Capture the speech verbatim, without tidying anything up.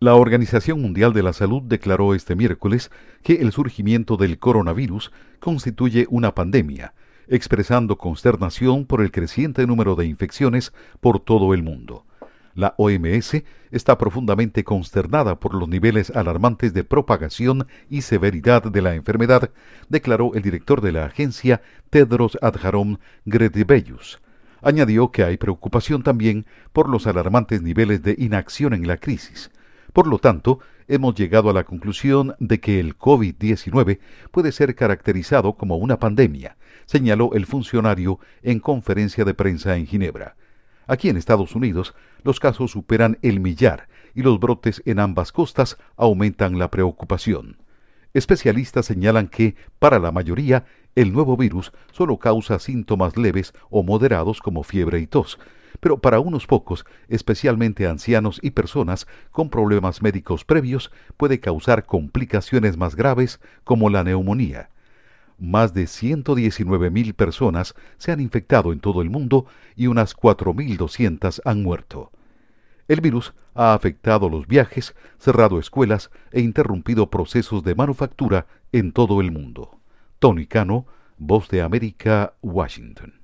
La Organización Mundial de la Salud declaró este miércoles que el surgimiento del coronavirus constituye una pandemia, expresando consternación por el creciente número de infecciones por todo el mundo. La O M S está profundamente consternada por los niveles alarmantes de propagación y severidad de la enfermedad, declaró el director de la agencia, Tedros Adhanom Ghebreyesus. Añadió que hay preocupación también por los alarmantes niveles de inacción en la crisis. Por lo tanto, hemos llegado a la conclusión de que el COVID diecinueve puede ser caracterizado como una pandemia, señaló el funcionario en conferencia de prensa en Ginebra. Aquí en Estados Unidos, los casos superan el millar y los brotes en ambas costas aumentan la preocupación. Especialistas señalan que, para la mayoría, el nuevo virus solo causa síntomas leves o moderados como fiebre y tos, pero para unos pocos, especialmente ancianos y personas con problemas médicos previos, puede causar complicaciones más graves como la neumonía. Más de ciento diecinueve mil personas se han infectado en todo el mundo y unas cuatro mil doscientas han muerto. El virus ha afectado los viajes, cerrado escuelas e interrumpido procesos de manufactura en todo el mundo. Tony Cano, Voz de América, Washington.